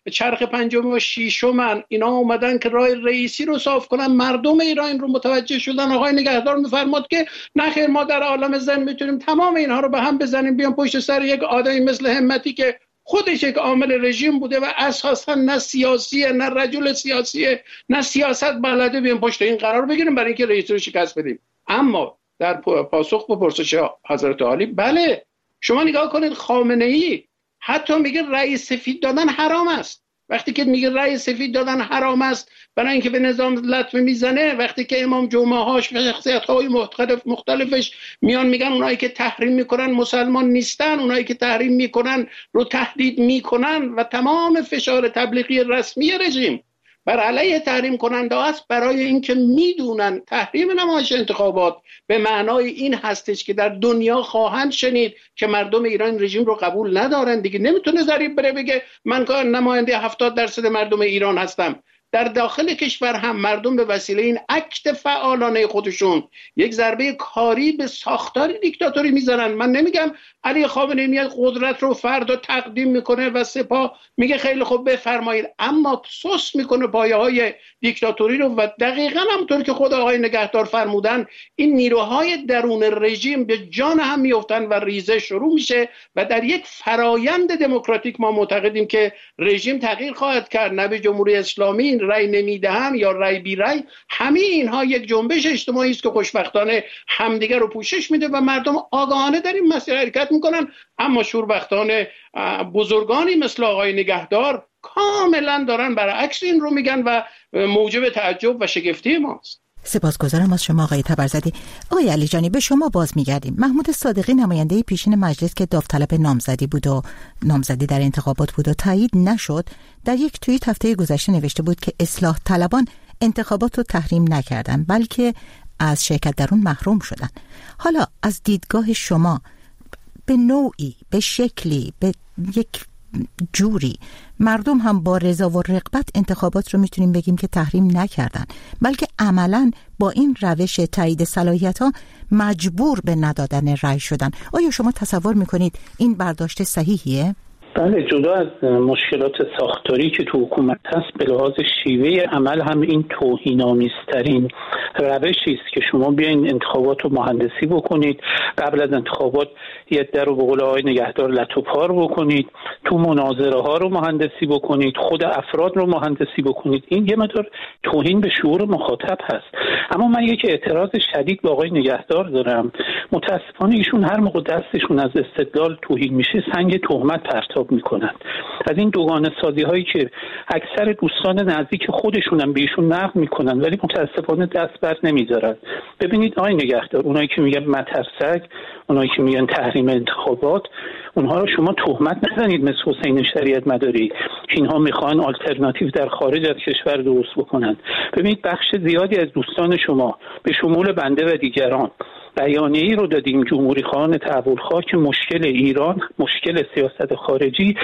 چرخ پنجم و ششم اینا اومدن که راه رئیسی رو صاف کنن، مردم ایران رو متوجه شدن. آقای نگهدار میفرماد که نخیر ما در عالم زن میتونیم تمام اینها رو به هم بزنیم بیان پشت سر یک آدمی مثل همتی که خودش یک عامل رژیم بوده و اساسا نه سیاسیه نه رجل سیاسیه نه سیاست بلده، بیان پشت این قرار بگیریم برای اینکه رئیس رو شکست بدیم. اما در پاسخ به پرسش حضرت عالی، بله شما نگاه کنید، خامنه ای حتی میگه رأی سفید دادن حرام است. وقتی که میگه رأی سفید دادن حرام است برای اینکه به نظام لطمه میزنه، وقتی که امام جمعه هاش و شخصیت‌های مختلف مختلفش میان میگن اونایی که تحریم میکنن مسلمان نیستن، اونایی که تحریم میکنن رو تهدید میکنن و تمام فشار تبلیغی رسمی رژیم بر علیه تحریم کننده است، برای اینکه میدونن تحریم نمایش انتخابات به معنای این هستش که در دنیا خواهند شنید که مردم ایران رژیم رو قبول ندارن. دیگه نمیتونه ضریب بره بگه من نماینده هفتاد درصد مردم ایران هستم. در داخل کشور هم مردم به وسیله این اکت فعالانه خودشون یک ضربه کاری به ساختار دیکتاتوری میزنن. من نمیگم علی خامنه‌ای میاد قدرت رو فردا تقدیم میکنه و سپاه میگه خیلی خوب بفرمایید، اما سوس میکنه پایه های دیکتاتوری رو و دقیقاً همونطور که خود آقای نگهدار فرمودن این نیروهای درون رژیم به جان هم میافتن و ریزه شروع میشه و در یک فرایند دموکراتیک ما معتقدیم که رژیم تغییر خواهد کرد. نه به جمهوری اسلامی رای نمیدهم یا رای بی رای، همه اینها یک جنبش اجتماعی است که خوشبختانه همدیگر رو پوشش میده و مردم آگاهانه در این مسیر حرکت میکنن. اما شوربختانه بزرگانی مثل آقای نگهدار کاملا دارن برعکس این رو میگن و موجب تعجب و شگفتی ماست. سپاسگزارم از شما آقای تبرزدی. آقای علیجانی به شما باز میگردیم. محمود صادقی نماینده پیشین مجلس که داوطلب نامزدی بود و نامزدی در انتخابات بود و تایید نشد، در یک توییت هفته گذشته نوشته بود که اصلاح طلبان انتخابات رو تحریم نکردن بلکه از شرکت در اون محروم شدن. حالا از دیدگاه شما به نوعی، به شکلی، به یک جوری مردم هم با رضا و رغبت انتخابات رو میتونیم بگیم که تحریم نکردن بلکه عملاً با این روش تایید صلاحیت‌ها مجبور به ندادن رأی شدن. آیا شما تصور میکنید این برداشت صحیحیه؟ بله، جدا از مشکلات ساختاری که تو حکومت هست به لحاظ شیوه عمل هم این توهین‌آمیزترین روشی است که شما بیاین انتخابات رو مهندسی بکنید، قبل از انتخابات یه عده رو به قول آقای نگهدار لتوپار بکنید، تو مناظره ها رو مهندسی بکنید، خود افراد رو مهندسی بکنید. این یه مقدار توهین به شعور مخاطب هست. اما من یک اعتراض شدید به آقای نگهدار دارم. متاسفانه ایشون هر موقع دستشون از استدلال توهین میشه سنگ تهمت پرتاب میکنند. از این دوگانه سازی هایی که اکثر دوستان نزدیک خودشون هم بهشون نقد میکنن ولی متاسفانه دست بر نمیدارن. ببینید آقای نگهدار، اونایی که میگن مترسک، اونایی که میگن تحریم انتخابات، اونها رو شما تهمت نزنید مثل حسین شریعت مداری که اینها میخوان آلترناتیو در خارج از کشور درست بکنن. ببینید بخش زیادی از دوستان شما به شمول بنده و دیگران بیانیه‌ای رو دادیم جمهوری خواهان تحولخواه که مشکل ایران، مشکل سیاست خارجی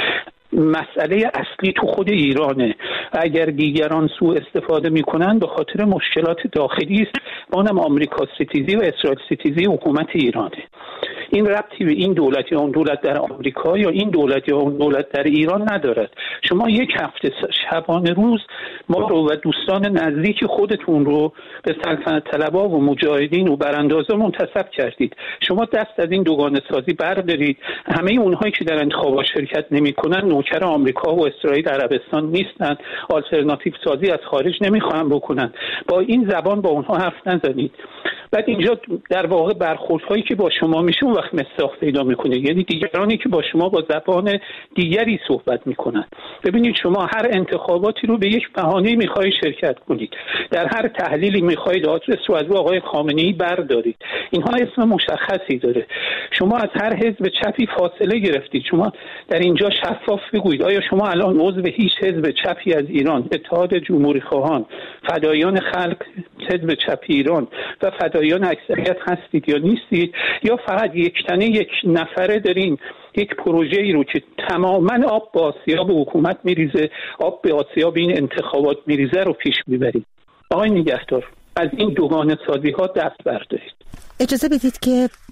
مسئله اصلی تو خود ایرانه و اگر دیگران سوء استفاده میکنن به خاطر مشکلات داخلی است، اونم آمریکا ستیزی و اسرائیل ستیزی حکومت ایرانه. این ربطی به این دولت یا اون دولت در آمریکا یا این دولت یا اون دولت در ایران ندارد. شما یک هفته شبانه روز ما رو و دوستان نزدیک خودتون رو به سلطنت طلبا و مجاهدین و براندازا منتسب کردید. شما دست از این دوگانه سازی بردارید. همه اونهایی که در انتخابات شرکت نمی‌کنن نوکر آمریکا و اسرائیل عربستان نیستند، آلترناتیو سازی از خارج نمی‌خوان بکنن. با این زبان با اونها حرف نزنید. بعد اینجا در واقع برخوردهایی که با شما میشه اون وقت مصداق پیدا میکنه، یعنی دیگرانی که با شما با زبان دیگری صحبت میکنن. ببینید شما هر انتخاباتی رو به یک بهانه میخواهید شرکت کنید، در هر تحلیلی میخواهید آدرس رو از آقای خامنه‌ای بردارید. اینها اسم مشخصی داره. شما از هر حزب چپی فاصله گرفتید. شما در اینجا شفاف بگویید آیا شما الان عضو هیچ حزب چپی از ایران، اتحاد جمهوری خواهان، فدایان خلق، حزب چپی ایران و فدایان اکثریت هستید یا نیستید، یا فقط یک تنه یک نفره دارین یک پروژه ای رو که تماما آب به آسیاب حکومت میریزه، آب به آسیاب این انتخابات میریزه رو پیش میبرید؟ آقای نگهدار، از این دوگانه سازی ها دست بردارید. اجازه بدید که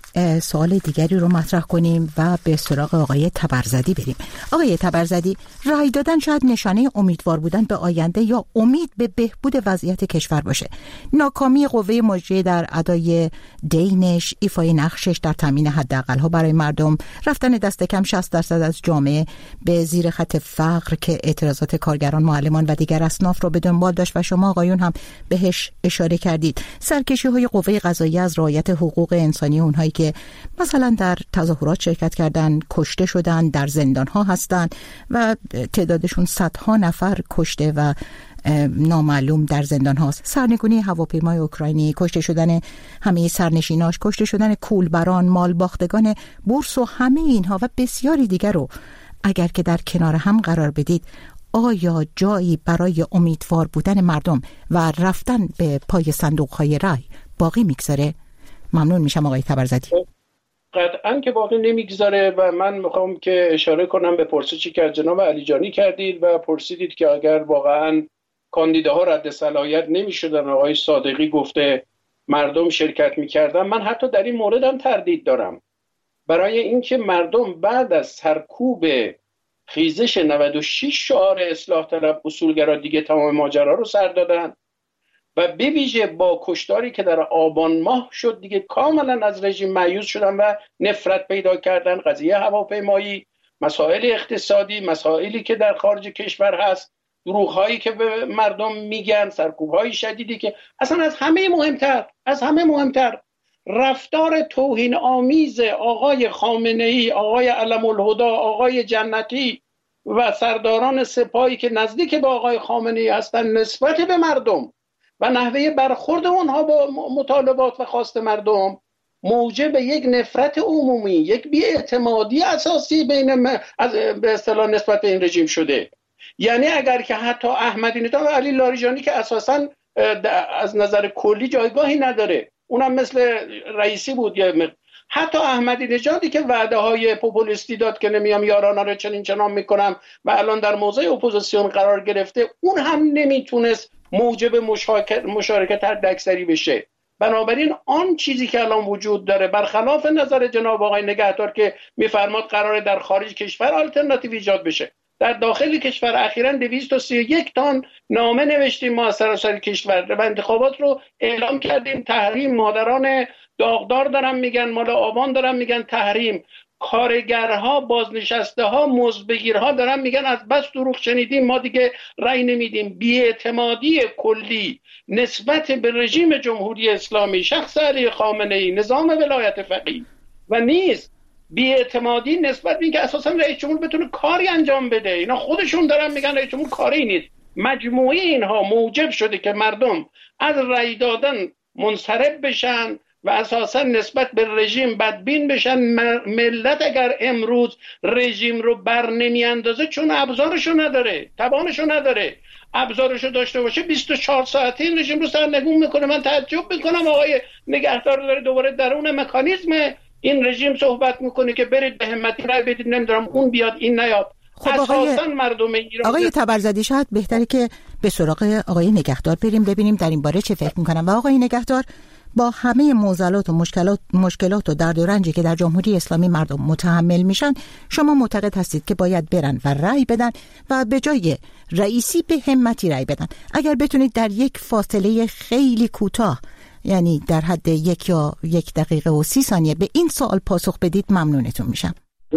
سوال دیگری رو مطرح کنیم و به سراغ آقای تبرزدی بریم. آقای تبرزدی، رای دادن شاید نشانه امیدوار بودن به آینده یا امید به بهبود وضعیت کشور باشه. ناکامی قوه مجریه در ادای دینش، ایفای نقشش در تامین حداقل‌ها برای مردم، رفتن دست کم شصت درصد از جامعه به زیر خط فقر که اعتراضات کارگران، معلمان و دیگر اصناف رو به دنبال داشت و شما آقایون هم بهش اشاره کردید. سرکشی‌های قوه قضاییه از رعایت حقوق انسانی اونهایی که مثلا در تظاهرات شرکت کردن، کشته شدن، در زندان‌ها هستن و تعدادشون صدها نفر کشته و نامعلوم در زندان هاست. سرنگونی هواپیمای اوکراینی، کشته شدن همه سرنشیناش، کشته شدن کولبران، مالباختگان بورس و همه اینها و بسیاری دیگر رو اگر که در کنار هم قرار بدید، آیا جایی برای امیدوار بودن مردم و رفتن به پای صندوق های رای باقی میگذاره؟ ممنون میشم آقای تبرزدی. قطعاً که باقی نمیگذاره و من میخوام که اشاره کنم به پرسشی که از جناب علیجانی کردید و پرسیدید که اگر واقعاً کاندیداها رد صلاحیت نمیشدن، آقای صادقی گفته مردم شرکت میکردن. من حتی در این مورد هم تردید دارم، برای اینکه مردم بعد از سرکوب خیزش نود و شش شعار اصلاح طلب اصولگرا دیگه تمام ماجرا رو سر دادن و به ویژه با کشتاری که در آبان ماه شد دیگه کاملا از رژیم مایوس شدن و نفرت پیدا کردن. قضیه هواپیمایی، مسائل اقتصادی، مسائلی که در خارج کشور هست، دروغ‌هایی که به مردم میگن، سرکوب‌های شدیدی که اصلا از همه مهمتر از همه مهمتر رفتار توهین آمیز آقای خامنه‌ای، آقای علم الهدی، آقای جنتی و سرداران سپاهی که نزدیک به آقای خامنه‌ای هستن نسبت به مردم و نحوه برخورد اونها با مطالبات و خواست مردم موجب یک نفرت عمومی، یک بی‌اعتمادی اساسی بین از به اصطلاح نسبت به این رژیم شده. یعنی اگر که حتی احمدی نژاد و علی لاریجانی که اساساً از نظر کلی جایگاهی نداره، اونم مثل رئیسی بود، یا حتی احمدی نژادی که وعده های پوپولیستی داد که نمیام یارانا رو چنین چنان میکنم و الان در موضع اپوزیسیون قرار گرفته، اون هم نمیتونست موجب مشارکت حداکثری بشه. بنابراین آن چیزی که الان وجود داره برخلاف نظر جناب آقای نگهدار که میفرماد قراره در خارج کشور آلترناتیو ایجاد بشه، در داخل کشور اخیراً دویست و سی و یک تن نامه نوشتیم ما از سراسر کشور و انتخابات رو اعلام کردیم تحریم. مادران داغدار دارن میگن، مال آبان دارن میگن تحریم، کارگرها، بازنشسته ها، مزدبگیرها دارن میگن از بس دروغ شنیدیم ما دیگه رأی نمیدیم. بی‌اعتمادی کلی نسبت به رژیم جمهوری اسلامی، شخص علی خامنه‌ای، نظام ولایت فقیه و نیست بی‌اعتمادی نسبت به اینکه اساسا رئیس جمهور بتونه کاری انجام بده. اینا خودشون دارن میگن رئیس جمهور کاری نیست. مجموعه اینها موجب شده که مردم از رأی دادن منصرف بشن و اساسا نسبت به رژیم بدبین بشن. ملت اگر امروز رژیم رو بر نمیاندازه چون ابزارشو نداره، توانشو نداره، ابزارشو داشته باشه بیست و چهار ساعته این رژیم رو سرنگون میکنه. من تعجب میکنم آقای نگهدار داره دوباره درون مکانیزم این رژیم صحبت میکنه که برید به همتی رای بدید، نمیدونم اون بیاد این نیاد. خب آقای, مردم ایران آقای تبرزدی شاید بهتره که به سراغ آقای نگهدار بریم ببینیم در این باره چه فکر میکنم. و آقای نگهدار، با همه معضلات و مشکلات مشکلات و درد و رنجی که در جمهوری اسلامی مردم متحمل میشن، شما معتقد هستید که باید برن و رأی بدن و به جای رئیسی به همتی رأی بدن. اگر بتونید در یک فاصله خیلی کوتاه، یعنی در حد یک یا یک دقیقه و سی ثانیه به این سوال پاسخ بدید ممنونتون میشم.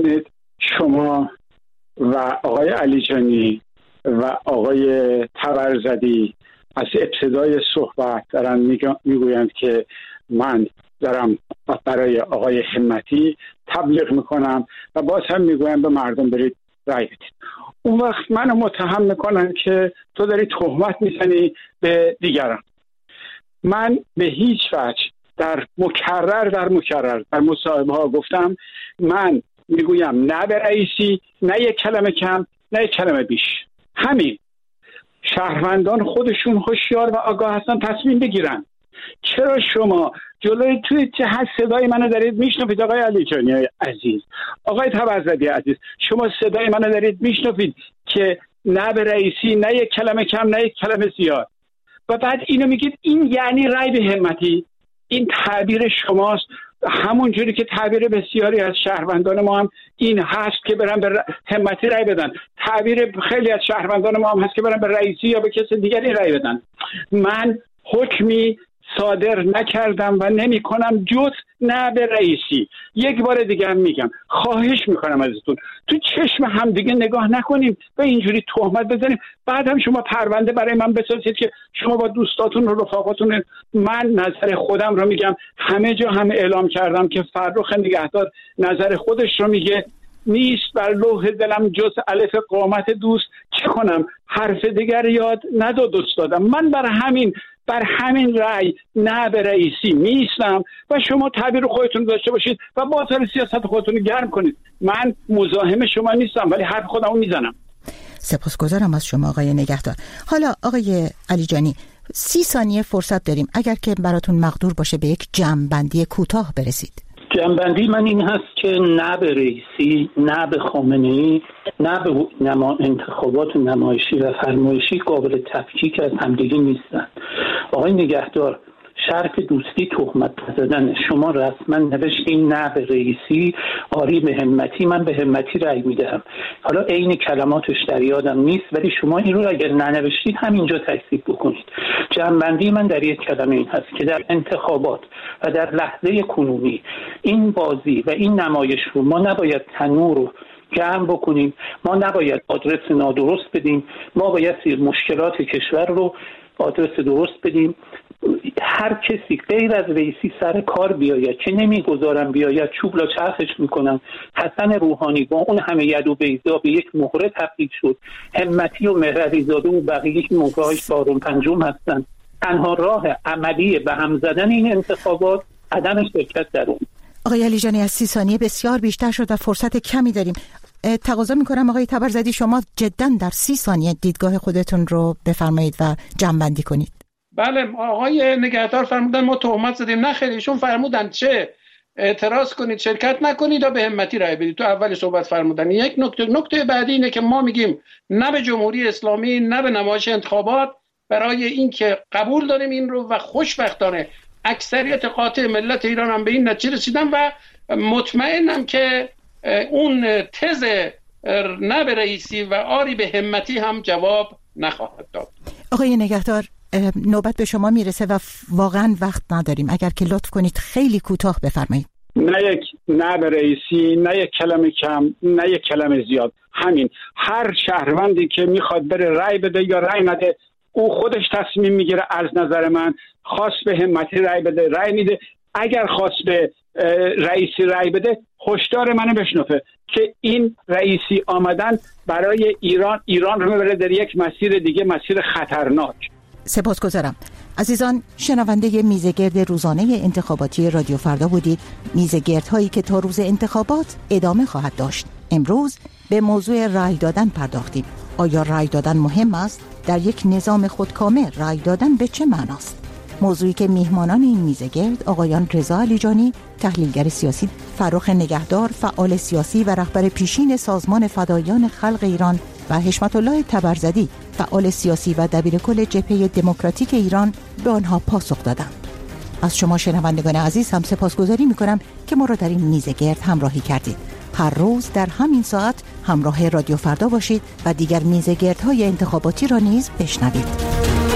شما و آقای علیجانی و آقای تبرزدی از ابتدای صحبت دارن میگویند که من دارم برای آقای همتی تبلیغ میکنم و باز هم میگویم به مردم برید رای بدید. اون وقت منو متهم میکنن که تو داری تهمت میزنی به دیگران. من به هیچ وجه در مکرر در مکرر در مصاحبه ها گفتم من میگویم نه به رئیسی، نه یک کلمه کم، نه یک کلمه بیش. همین. شهروندان خودشون هوشیار و آگاه هستن تصمیم بگیرن. چرا شما جلوی توی چه هست صدای منو دارید میشنوید آقای علیجانی عزیز، آقای تبرزدی عزیز، شما صدای منو دارید میشنوید که نه به رئیسی، نه یک کلمه کم، نه یک کلمه زیاد، و بعد اینو میگید این یعنی رای به همتی؟ این تعبیر شماست همون جوری که تعبیر بسیاری از شهروندان ما هم این هست که برن به همتی رای بدن، تعبیر خیلی از شهروندان ما هم هست که برن به رئیسی یا به کسی دیگری رای بدن. من حکمی صادر نکردم و نمی کنم جز نه به رئیسی. یک بار دیگه هم میگم، خواهش میکنم ازتون تو چشم هم دیگه نگاه نکنیم و اینجوری تهمت بزنیم، بعد هم شما پرونده برای من بسازید که شما با دوستاتون و رفاقاتون. من نظر خودم رو میگم، همه جا هم اعلام کردم که فرخ نگهدار نظر خودش رو میگه، نیست بر لوح دلم جز الف قامت دوست، چه کنم حرف دیگر یاد نداد استادم. من بر همین بر همین رأی نه به رئیسی میستم و شما تعبیر خودتون داشته باشید و باطل سیاست خودتون گرم کنید. من مزاحم شما نیستم ولی حرف خودمو میزنم. سپاسگزارم از شما آقای نگهدار. حالا آقای علی جانی، سی ثانیه فرصت داریم، اگر که براتون مقدور باشه به یک جمع‌بندی کوتاه برسید. جنبندی من این هست که نه به رئیسی، نه به خامنه‌ای، نه به نما انتخابات نمایشی و فرمایشی قابل تفکیک از همدیگه نیستن. آقای نگهدار، شرط دوستی تهمت زدن، شما رسما نوشتین نه به رئیسی، آری به همتی، من به همتی رأی میدهم. حالا عین کلماتش در یادم نیست ولی شما این رو اگر ننوشتید همینجا تصدیق بکنید. جنبندی من در یک کلمه این هست که در انتخابات و در لحظه کنونی این بازی و این نمایش رو ما نباید تنور رو جمع بکنیم، ما نباید آدرس نادرست بدیم، ما باید مشکلات کشور رو آدرس درست بدیم. هر کسی غیر از رئیسی سر کار بیاید که نمیگذارم بیاید، چوب لا چرخش میکنم. حسن روحانی با اون همه ید و بیضا به یک مهره تبدیل شد. همتی و مهردی زاده و بقیه که مهره‌های چهارم پنجم هستن. تنها راه عملی به هم زدن این انتخابات عدم شرکت در اون. آقای علی جانی، از سی ثانیه بسیار بیشتر شد و فرصت کمی داریم. تقاضا میکنم آقای تبرزدی شما جدا در سی ثانیه دیدگاه خودتون رو بفرمایید و جمع‌بندی کنید. بله، آقای نگهدار فرمودن ما تهمت زدیم. نه خیلی، ایشون فرمودن چه اعتراض کنید، شرکت نکنید یا به همتی رای بدید. تو اول صحبت فرمودن. یک نکته نکته بعدی اینه که ما میگیم نه به جمهوری اسلامی، نه به نمایش انتخابات، برای اینکه قبول داریم این رو و خوشبختانه اکثریت قاطع ملت ایران هم به این نتیجه رسیدن و مطمئنم که اون تز نه به رئیسی و آری به همتی هم جواب نخواهد داد. آقای نگهدار، نوبت به شما میرسه و واقعا وقت نداریم، اگر که لطف کنید خیلی کوتاه بفرمایید. نه یک نه به رئیسی، نه یک کلمه کم، نه یک کلمه زیاد. همین. هر شهروندی که میخواد بره رای بده یا رای نده، او خودش تصمیم میگیره. از نظر من خواست به همتی رای بده رای میده، اگر خواست به رئیسی رای بده هشدار منو بشنفه که این رئیسی آمدن برای ایران ایران رو میبره در یک مسیر دیگه، مسیر خطرناک. سپاسگزارم. عزیزان، شنونده میزگرد روزانه انتخاباتی رادیو فردا بودید. میزگردهایی که تا روز انتخابات ادامه خواهد داشت. امروز به موضوع رای دادن پرداختیم. آیا رای دادن مهم است؟ در یک نظام خودکامه رای دادن به چه معناست؟ موضوعی که میهمانان این میزگرد آقایان رضا علیجانی، تحلیلگر سیاسی، فرخ نگهدار، فعال سیاسی و رهبر پیشین سازمان فدایان خلق ایران و حشمت الله تبرزدی، فعال سیاسی و دبیرکل جبهه دموکراتیک ایران به آنها پاسخ دادند. از شما شنوندگان عزیز هم سپاسگزاری میکنم که ما را در این میزگرد همراهی کردید. هر روز در همین ساعت همراه رادیو فردا باشید و دیگر میزگردهای انتخاباتی را نیز بشنوید.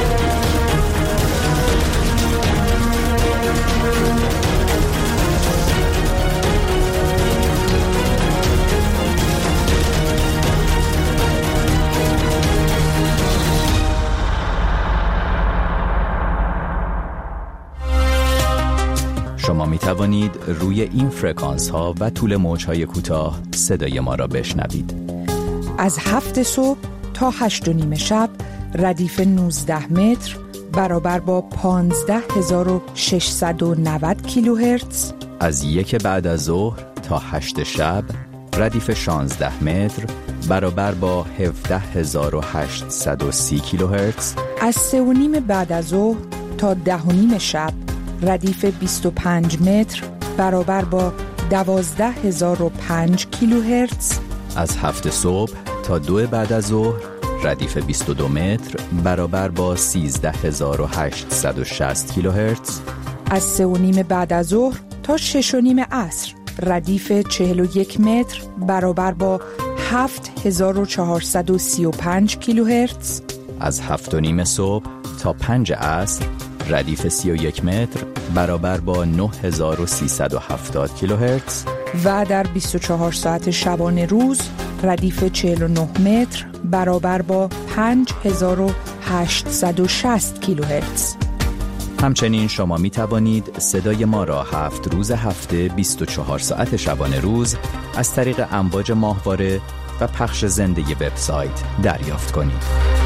شما می توانید روی این فرکانس ها و طول موج های کوتاه صدای ما را بشنوید. از هفت صبح تا هشت و نیم شب ردیف نوزده متر برابر با پانزده هزار و ششصد و نود کیلوهرتز. از یک بعد از ظهر تا هشت شب ردیف شانزده متر برابر با هفده هزار و هشتصد و سی کیلوهرتز. از سه و نیم بعد از ظهر تا ده و نیم شب ردیف بیست و پنج متر برابر با دوازده هزار و پنج کیلوهرتز. از هفت صبح تا دو بعد از ظهر ردیف بیست و دو متر برابر با سیزده هزار و هشتصد و شصت کیلوهرتز. از سه و نیم بعد از ظهر تا شش و نیم عصر ردیف چهل و یک متر برابر با هفت هزار و چهارصد و سی و پنج کیلوهرتز. از هفت و نیم صبح تا پنج عصر ردیف سی و یک متر برابر با نه هزار و سیصد و هفتاد کیلوهرتز. و در بیست و چهار ساعت شبانه روز ردیف چهل و نه متر برابر با پنج هزار و هشتصد و شصت کیلوهرتز. همچنین شما می توانید صدای ما را هفت روز هفته بیست و چهار ساعت شبانه روز از طریق امواج ماهواره و پخش زنده وبسایت دریافت کنید.